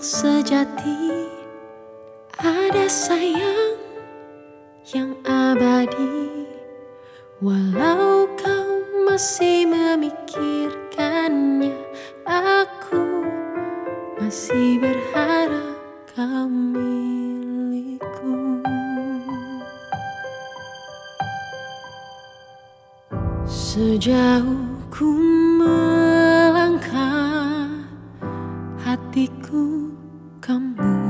sejati, ada sayang yang abadi. Walau kau masih memikirkannya, aku masih berharap kau milikku. Sejauh ku melangkah, hatiku kamu.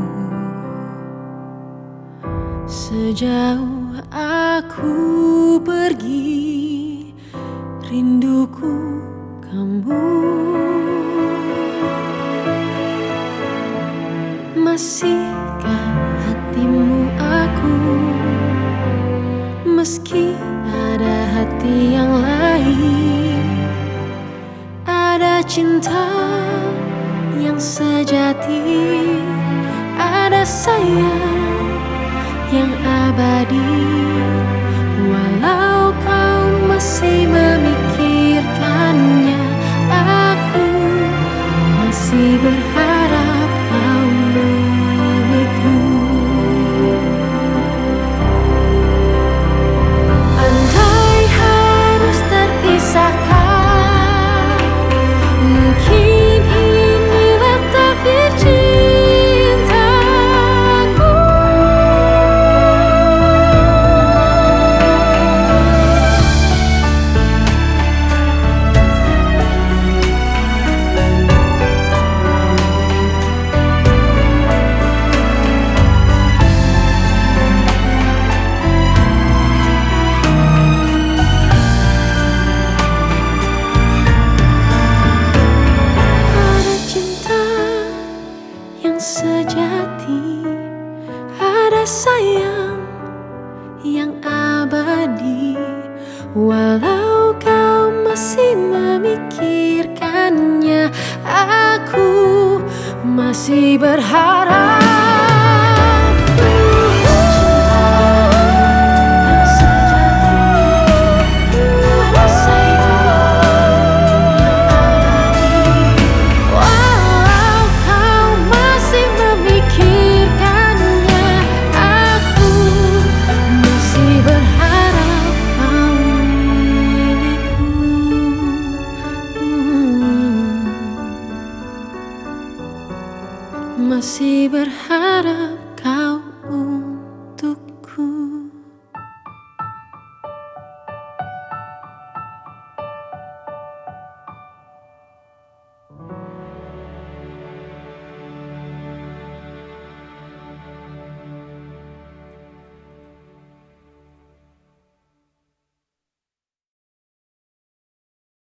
Sejauh aku pergi, rinduku kamu. Masihkah hatimu aku, meski ada hati yang lain? Ada cinta yang sejati, ada sayang yang abadi. Walau kau masih memikirkannya, aku masih berharap kau milikku. Andai harus terpisahkan, mungkin inilah takdir cintaku. Sejati, ada sayang yang abadi. Walau kau masih memikirkannya, aku masih berharap. Masih berharap